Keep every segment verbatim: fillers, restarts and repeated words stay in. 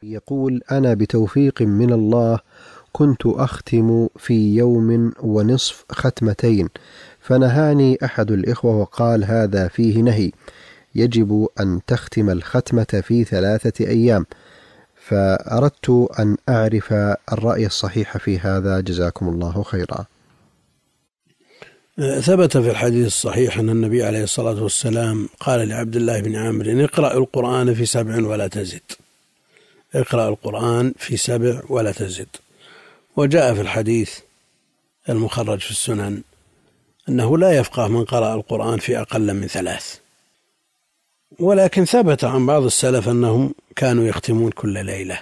يقول: أنا بتوفيق من الله كنت أختم في يوم ونصف ختمتين، فنهاني أحد الإخوة وقال: هذا فيه نهي، يجب أن تختم الختمة في ثلاثة أيام، فأردت أن أعرف الرأي الصحيح في هذا، جزاكم الله خيرا. ثبت في الحديث الصحيح أن النبي عليه الصلاة والسلام قال لعبد الله بن عامر: اقرأ القرآن في سبع ولا تزد، اقرأ القرآن في سبع ولا تزد. وجاء في الحديث المخرج في السنن أنه لا يفقه من قرأ القرآن في أقل من ثلاث، ولكن ثبت عن بعض السلف أنهم كانوا يختمون كل ليلة،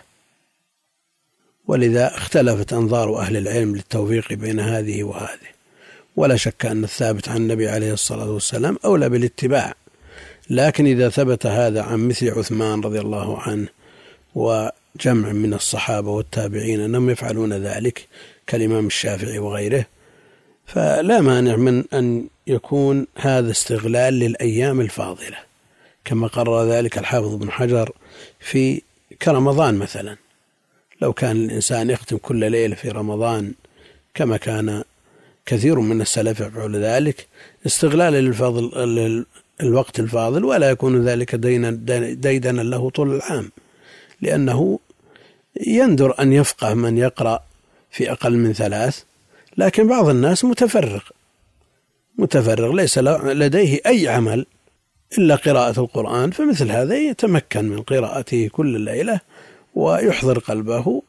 ولذا اختلفت أنظار أهل العلم للتوفيق بين هذه وهذه، ولا شك أن الثابت عن النبي عليه الصلاة والسلام أولى بالاتباع. لكن إذا ثبت هذا عن مثل عثمان رضي الله عنه وجمع من الصحابة والتابعين أنهم يفعلون ذلك كالإمام الشافعي وغيره، فلا مانع من أن يكون هذا استغلال للأيام الفاضلة، كما قرر ذلك الحافظ بن حجر في كرمضان مثلا. لو كان الإنسان يختم كل ليلة في رمضان كما كان كثير من السلف يفعل ذلك استغلالا للفضل الوقت الفاضل، ولا يكون ذلك ديدنا له طول العام، لأنه يندر أن يفقه من يقرأ في أقل من ثلاث، لكن بعض الناس متفرغ متفرغ ليس لديه أي عمل إلا قراءة القرآن، فمثل هذا يتمكن من قراءته كل ليلة ويحضر قلبه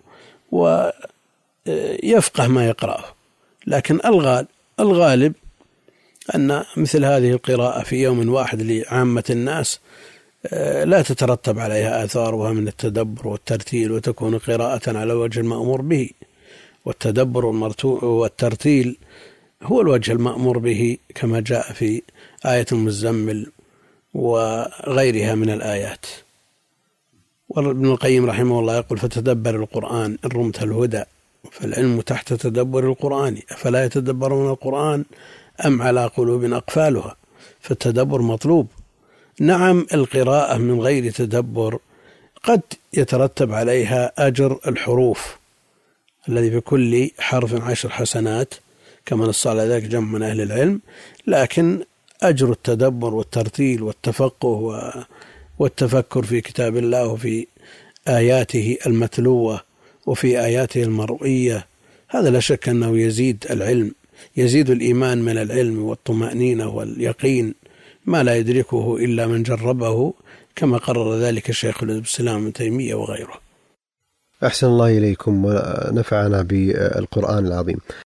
ويفقه ما يقرأه. لكن الغالب أن مثل هذه القراءة في يوم واحد لعامة الناس لا تترتب عليها آثارها من التدبر والترتيل، وتكون قراءة على الوجه المأمور به، والتدبر والترتيل هو الوجه المأمور به كما جاء في آية المزمل وغيرها من الآيات. وابن القيم رحمه الله يقول: فتدبر القرآن إن رمت الهدى، فالعلم تحت تدبر القرآن، أفلا يتدبرون القرآن أم على قلوب أقفالها. فالتدبر مطلوب. نعم، القراءة من غير تدبر قد يترتب عليها أجر الحروف الذي في كل حرف عشر حسنات كما نص على ذلك جمع من أهل العلم، لكن أجر التدبر والترتيل والتفقه والتفكر في كتاب الله وفي آياته المتلوة وفي آياته المرئية، هذا لا شك أنه يزيد العلم، يزيد الإيمان من العلم والطمأنينة واليقين ما لا يدركه إلا من جربه، كما قرر ذلك الشيخ الإسلام ابن تيمية وغيره. أحسن الله إليكم ونفعنا بالقرآن العظيم.